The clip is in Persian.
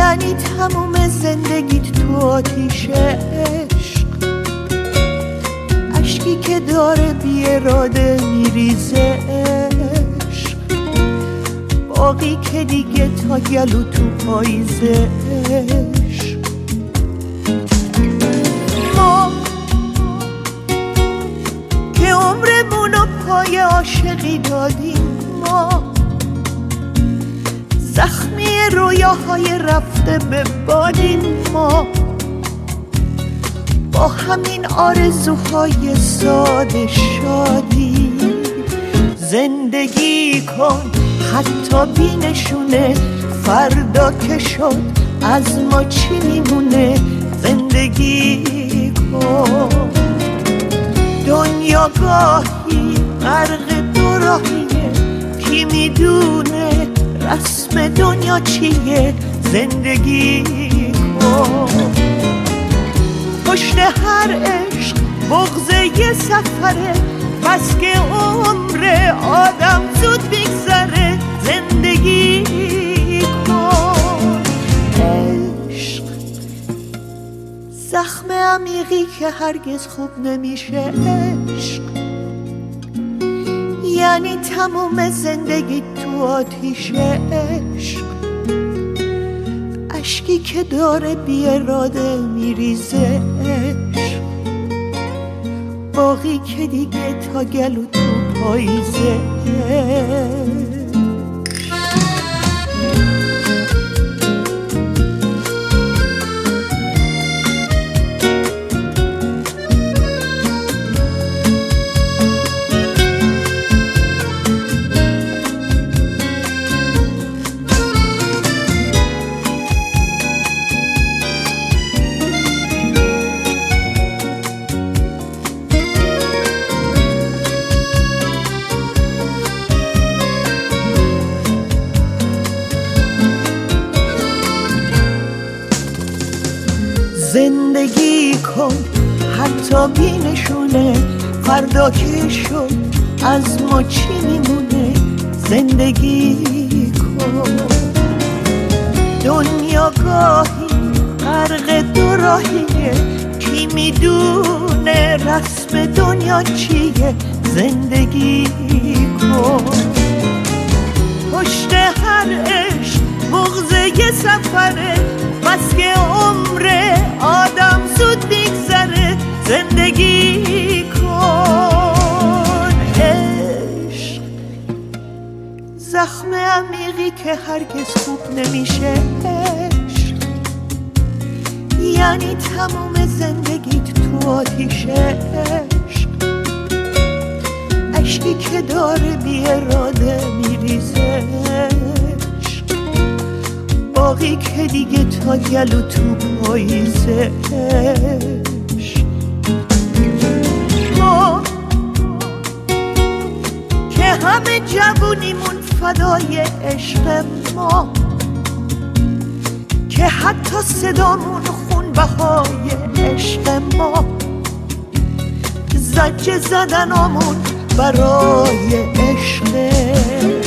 یعنی تموم زندگیت تو آتیش عشق، اشکی که داره بی اراده میریزه عشق، باقی که دیگه تا گلو تو پاییزه عشق. ما که عمرمونو پای عاشقی دادیم، ما زخمی رویاهای رفته به بادیم، ما با همین آرزوهای ساده شادی. زندگی کن حتی بی نشونه، فردا که شد از ما چی میمونه. زندگی کن. دنیا گاهی غرق دو راهیه، کی میدونه رسم دنیا چیه. زندگی کن. پشت هر عشق بغض یه سفره، بس که عمر آدم زود میگذره. زندگی کن. عشق زخم عمیقی که هرگز خوب نمیشه. عشق یعنی تموم زندگی تو آتیش عشق، اشکی که داره بی اراده میریزه عشق، باقی که دیگه تا گلو تو پاییزه. زندگی کن حتی بی نشونه، فردا که شد از ما چی میمونه. زندگی کن. دنیا گاهی غرق دو راهیه، کی میدونه رسم دنیا چیه. زندگی کن. پشت هر عشق بغض یه سفره، بس که عمر آدم زود میگذره. زندگی کن. عشق زخم عمیقی که هرگز خوب نمیشه. عشق یعنی تموم زندگیت تو آتیش عشق، اشکی که داره بی اراده میریزه عشق، باقی که دیگه تا گلو تو پاییزه عشق. ما که همه جوونیمون فدای عشق، ما که حتی صدامون خون بهای عشق، ما زجه زدنامون برای عشق.